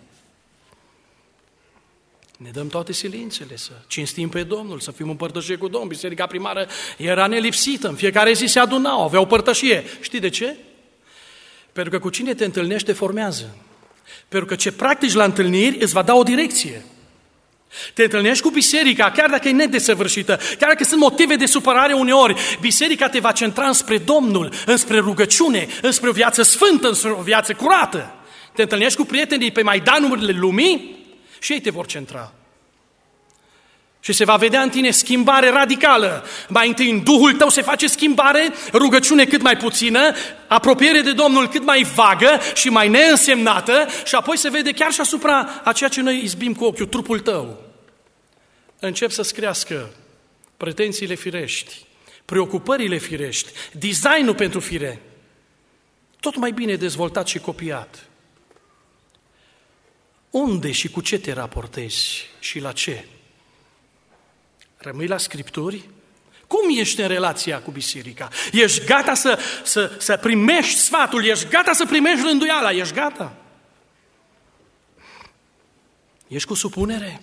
Ne dăm toate silințele, să cinstim pe Domnul, să fim în părtășie cu Domnul. Biserica primară era nelipsită, în fiecare zi se adunau, aveau părtășie. Știi de ce? Pentru că cu cine te întâlnești te formează. Pentru că ce practici la întâlniri îți va da o direcție. Te întâlnești cu biserica, chiar dacă e nedesăvârșită, chiar dacă sunt motive de supărare uneori, biserica te va centra înspre Domnul, înspre rugăciune, înspre o viață sfântă, înspre o viață curată. Te întâlnești cu prietenii pe maidanurile lumii și ei te vor centra. Și se va vedea în tine schimbare radicală. Mai întâi în Duhul tău se face schimbare, rugăciune cât mai puțină, apropiere de Domnul cât mai vagă și mai neînsemnată și apoi se vede chiar și asupra a ceea ce noi izbim cu ochiul, trupul tău. Încep să-ți crească pretențiile firești, preocupările firești, designul pentru fire, tot mai bine dezvoltat și copiat. Unde și cu ce te raportezi și la ce? Rămâi la Scripturi? Cum ești în relația cu biserica? Ești gata să primești sfatul? Ești gata să primești rânduiala? Ești gata? Ești cu supunere?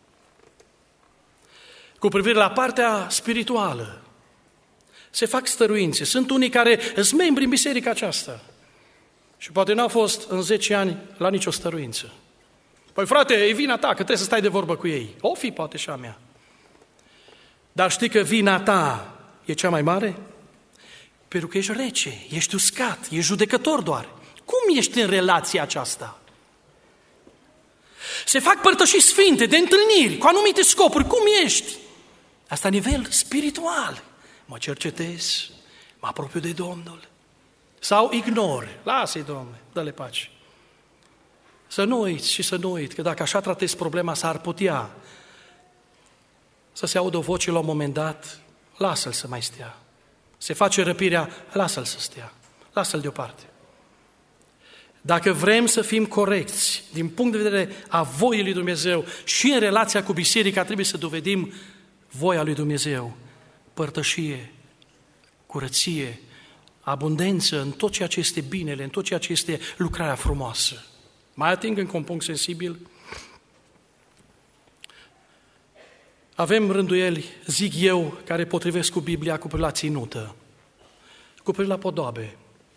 Cu privire la partea spirituală, se fac stăruințe. Sunt unii care sunt membri în biserica aceasta și poate n-au fost în 10 ani la nicio stăruință. Păi frate, e vina ta că trebuie să stai de vorbă cu ei. O fi poate și a mea. Dar știi că vina ta e cea mai mare? Pentru că ești rece, ești uscat, ești judecător doar. Cum ești în relația aceasta? Se fac părtășii sfinte de întâlniri cu anumite scopuri. Cum ești? Asta la nivel spiritual. Mă cercetez, mă apropiu de Domnul. Sau ignor. Lasă-i, Domnule, dă-le pace. Să nu uiți și să nu uiți că dacă așa tratezi problema, s-ar putea să se audă o voce la un moment dat, lasă-l să mai stea. Se face răpirea, lasă-l să stea. Lasă-l deoparte. Dacă vrem să fim corecți din punct de vedere a voii lui Dumnezeu și în relația cu biserica, trebuie să dovedim voia lui Dumnezeu. Părtășie, curăție, abundență în tot ceea ce este binele, în tot ceea ce este lucrarea frumoasă. Mai ating încă un punct sensibil. Avem rânduieli, zic eu, care potrivesc cu Biblia, cu privire la ținută, cu privire la podoabe.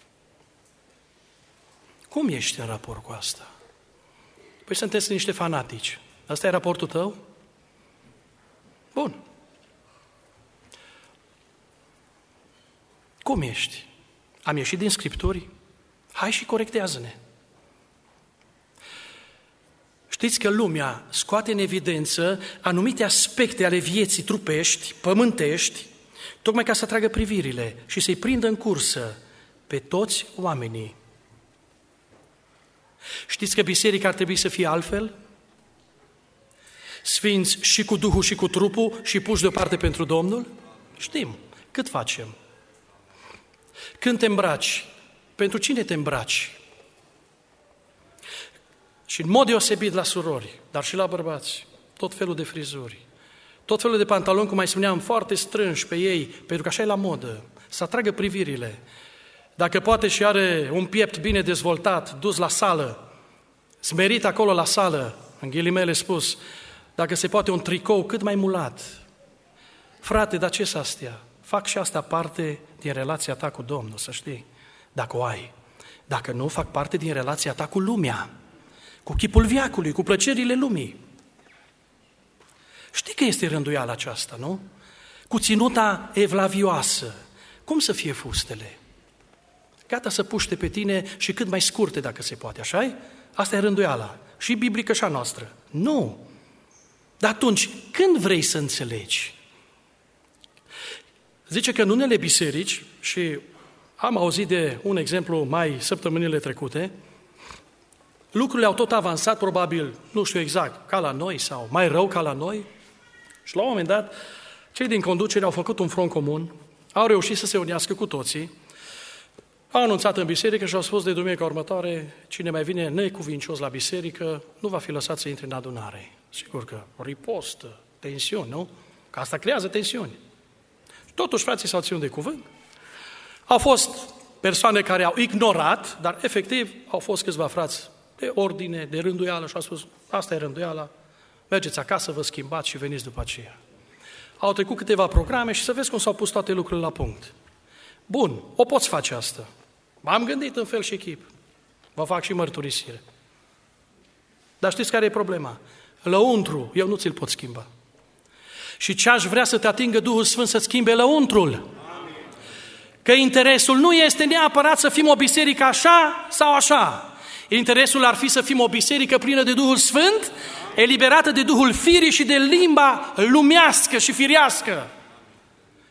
Cum ești în raport cu asta? Păi sunteți niște fanatici. Asta e raportul tău? Bun. Cum ești? Am ieșit din Scripturi? Hai și corectează-ne. Știți că lumea scoate în evidență anumite aspecte ale vieții trupești, pământești, tocmai ca să tragă privirile și să-i prindă în cursă pe toți oamenii. Știți că biserica ar trebui să fie altfel? Sfinți și cu Duhul și cu trupul și puși deoparte pentru Domnul? Știm. Cât facem? Când te îmbraci? Pentru cine te îmbraci? Și în mod deosebit la surori, dar și la bărbați, tot felul de frizuri, tot felul de pantaloni, cum mai spuneam, foarte strânși pe ei, pentru că așa e la modă, să atragă privirile. Dacă poate și are un piept bine dezvoltat, dus la sală, smerit acolo la sală, în ghilimele spus, dacă se poate un tricou cât mai mulat. Frate, dar ce-s astea? Fac și asta parte din relația ta cu Domnul, să știi, dacă o ai. Dacă nu, fac parte din relația ta cu lumea, cu chipul veacului, cu plăcerile lumii. Știi că este rânduiala aceasta, nu? Cu ținuta evlavioasă. Cum să fie fustele? Gata să puște pe tine și cât mai scurte dacă se poate, așa-i? Asta e rânduiala. Și biblică și a noastră. Nu. Dar atunci, când vrei să înțelegi? Zice că în unele biserici, și am auzit de un exemplu mai săptămânile trecute, lucrurile au tot avansat, probabil, nu știu exact, ca la noi sau mai rău ca la noi. Și la un moment dat, cei din conducere au făcut un front comun, au reușit să se unească cu toții, au anunțat în biserică și au spus de duminica următoare, cine mai vine necuvincios la biserică, nu va fi lăsat să intre în adunare. Sigur că ripostă, tensiuni, nu? Că asta creează tensiuni. Totuși, frații s-au ținut de cuvânt. Au fost persoane care au ignorat, dar efectiv au fost câțiva frați de ordine, de rânduială și au spus, asta e rânduiala, mergeți acasă, vă schimbați și veniți după aceea. Au trecut câteva programe și să vezi cum s-au pus toate lucrurile la punct. Bun, o poți face asta. M-am gândit în fel și chip. Vă fac și mărturisire. Dar știți care e problema? Lăuntru, eu nu ți-l pot schimba. Și ce aș vrea să te atingă Duhul Sfânt să-ți schimbe lăuntrul. Că interesul nu este neapărat să fim o biserică așa sau așa. Interesul ar fi să fim o biserică plină de Duhul Sfânt, eliberată de Duhul firii și de limba lumească și firească.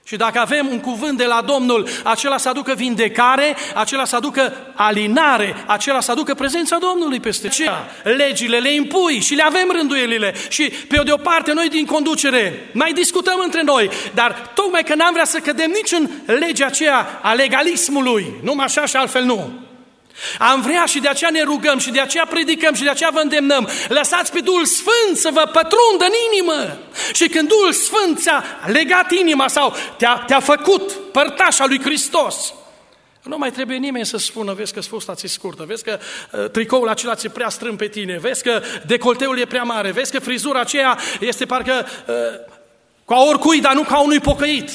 Și dacă avem un cuvânt de la Domnul, acela să aducă vindecare, acela să aducă alinare, acela să aducă prezența Domnului peste aceea. Legile le impui și le avem rânduielile. Și pe de o parte noi din conducere mai discutăm între noi, dar tocmai că n-am vrea să cădem nici în legea aceea a legalismului, numai așa și altfel nu. Am vrea și de aceea ne rugăm și de aceea predicăm și de aceea vă îndemnăm. Lăsați pe Duhul Sfânt să vă pătrundă în inimă. Și când Duhul Sfânt ți-a legat inima sau te-a făcut părtașa lui Hristos, nu mai trebuie nimeni să spună, vezi că fusta ți-e scurtă, vezi că tricoul acela ți-e prea strâmb pe tine, vezi că decolteul e prea mare, vezi că frizura aceea este parcă ca oricui, dar nu ca unui pocăit.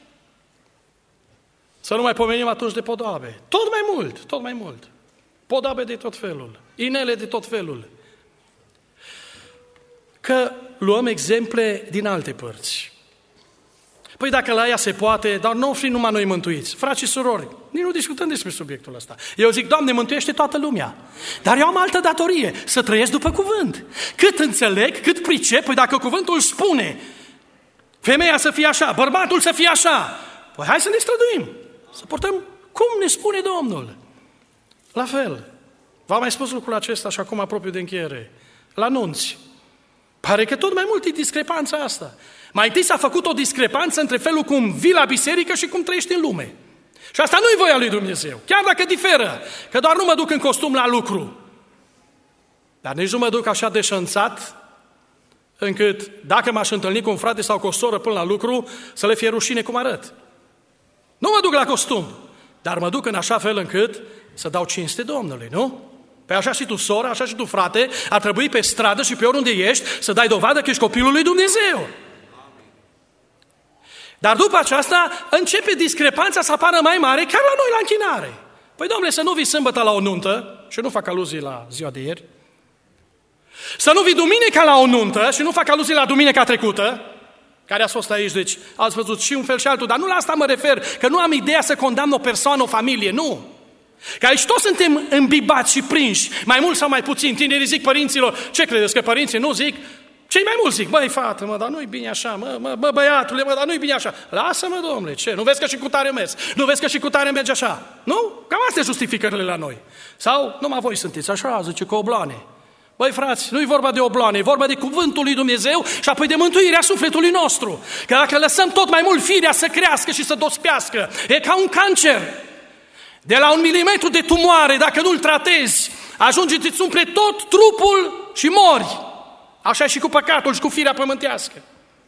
Să nu mai pomenim atunci de podoabe. Tot mai mult. Podoabe de tot felul, inele de tot felul. Că luăm exemple din alte părți. Păi dacă la ea se poate, dar nu fi numai noi mântuiți. Frați și surori, nici nu discutăm despre subiectul ăsta. Eu zic, Doamne, mântuiește toată lumea. Dar eu am altă datorie, să trăiesc după cuvânt. Cât înțeleg, cât pricep, păi dacă cuvântul spune femeia să fie așa, bărbatul să fie așa, păi hai să ne străduim. Să portăm cum ne spune Domnul. La fel, v-am mai spus lucrul acesta și acum apropiu de încheiere. La nunți. Pare că tot mai mult e discrepanța asta. Mai întâi s-a făcut o discrepanță între felul cum vii la biserică și cum trăiești în lume. Și asta nu-i voia lui Dumnezeu. Chiar dacă diferă. Că doar nu mă duc în costum la lucru. Dar nici nu mă duc așa deșanțat încât dacă m-aș întâlni cu un frate sau cu o soră până la lucru, să le fie rușine cum arăt. Nu mă duc la costum, dar mă duc în așa fel încât să dau cinste Domnului, nu? Păi așa și tu, soră, așa și tu, frate, ar trebui pe stradă și pe oriunde ești să dai dovadă că ești copilul lui Dumnezeu. Dar după aceasta începe discrepanța să apară mai mare chiar la noi la închinare. Păi, Domnule, să nu vii sâmbătă la o nuntă, și nu fac aluzii la ziua de ieri, să nu vii duminica la o nuntă și nu fac aluzii la duminica trecută, care ați fost aici, deci ați văzut și un fel și altul, dar nu la asta mă refer, că nu am ideea să condamn o persoană, o familie, nu. Că aici toți suntem îmbibați și prinși, mai mult sau mai puțin. Tinerii zic părinților, ce credeți, că părinții nu zic? Cei mai mulți zic, băi fată, mă, dar nu-i bine așa, mă băiatule, mă, dar nu-i bine așa. Lasă-mă, Domnule, ce? Nu vezi că și cu tare mers? Nu vezi că și cu tare merge așa? Nu? Cam astea justificările la noi. Sau, numai voi sunteți așa, zice, că obloane. Băi, frați, nu e vorba de obloane, e vorba de cuvântul lui Dumnezeu și apoi de mântuirea sufletului nostru. Că dacă lăsăm tot mai mult firea să crească și să dospească, e ca un cancer. De la 1 milimetru de tumoare, dacă nu-l tratezi, ajunge să-ți umple tot trupul și mori. Așa și cu păcatul și cu firea pământească.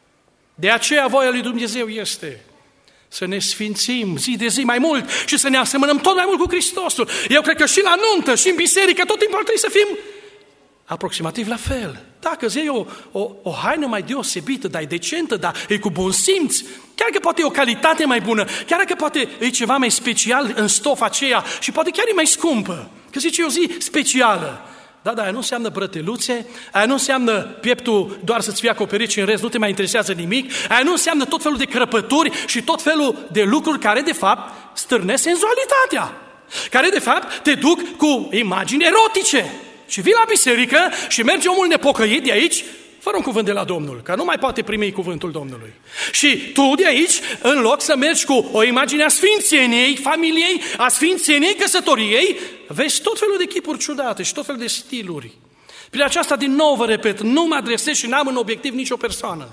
De aceea voia lui Dumnezeu este să ne sfințim zi de zi mai mult și să ne asemănăm tot mai mult cu Hristosul. Eu cred că și la nuntă și în biserică tot timpul trebuie să fim aproximativ la fel. Dacă îți iei o haină mai deosebită, dar e decentă, dar e cu bun simț, chiar că poate e o calitate mai bună, chiar că poate e ceva mai special în stofa aceea și poate chiar e mai scumpă, că zice e o zi specială. Da, aia nu înseamnă brăteluțe, aia nu înseamnă pieptul doar să-ți fie acoperit și în rest nu te mai interesează nimic, aia nu înseamnă tot felul de crăpături și tot felul de lucruri care de fapt stârnesc senzualitatea, care de fapt te duc cu imagini erotice. Și vii la biserică și merge omul nepocăit de aici, fără un cuvânt de la Domnul, că nu mai poate primi cuvântul Domnului. Și tu de aici, în loc să mergi cu o imagine a sfințeniei familiei, a sfințeniei căsătoriei, vezi tot felul de chipuri ciudate și tot felul de stiluri. Prin aceasta, din nou vă repet, nu mă adresez și n-am în obiectiv nicio persoană.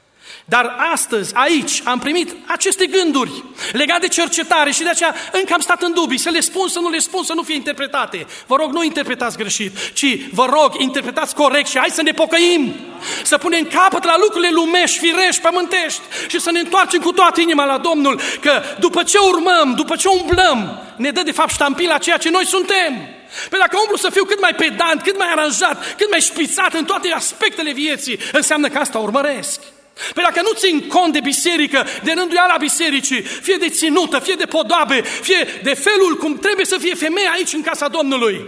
Dar astăzi, aici, am primit aceste gânduri legate de cercetare și de aceea încă am stat în dubii, să le spun, să nu le spun, să nu fie interpretate. Vă rog, nu interpretați greșit, ci vă rog, interpretați corect și hai să ne pocăim, să punem capăt la lucrurile lumești, firești, pământești și să ne întoarcem cu toată inima la Domnul, că după ce urmăm, după ce umblăm, ne dă de fapt ștampila ceea ce noi suntem. Păi dacă umblu să fiu cât mai pedant, cât mai aranjat, cât mai șpițat în toate aspectele vieții, înseamnă că asta urmăresc. Păi dacă nu țin cont de biserică, de rânduiala bisericii, fie de ținută, fie de podoabe, fie de felul cum trebuie să fie femeia aici în casa Domnului,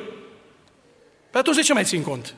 păi atunci de ce mai țin cont?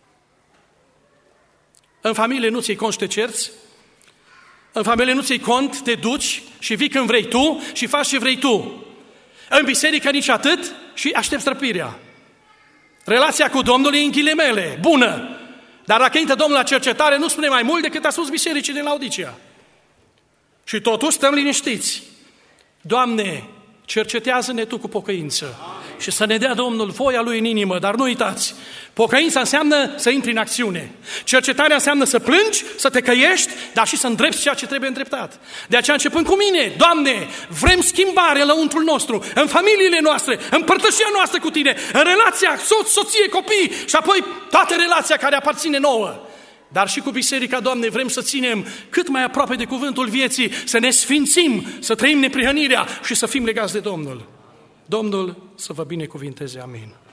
În familie nu ți-ai cont și te cerți? În familie nu ți-ai cont, te duci și vii când vrei tu și faci ce vrei tu. În biserică nici atât și aștepți răpirea. Relația cu Domnul e în ghilimele, bună. Dar dacă intră Domnul la cercetare, nu spune mai mult decât a spus bisericii din Laodicea. Și totuși stăm liniștiți. Doamne, cercetează-ne Tu cu pocăință și să ne dea Domnul voia Lui în inimă, dar nu uitați, pocăința înseamnă să intri în acțiune. Cercetarea înseamnă să plângi, să te căiești, dar și să îndrepți ceea ce trebuie îndreptat. De aceea începând cu mine, Doamne, vrem schimbare lăuntrul nostru, în familiile noastre, în părtășia noastră cu Tine, în relația soț, soție, copii și apoi toată relația care aparține nouă. Dar și cu biserica, Doamne, vrem să ținem cât mai aproape de cuvântul vieții, să ne sfințim, să trăim neprihănirea și să fim legați de Domnul. Domnul să vă binecuvinteze. Amin.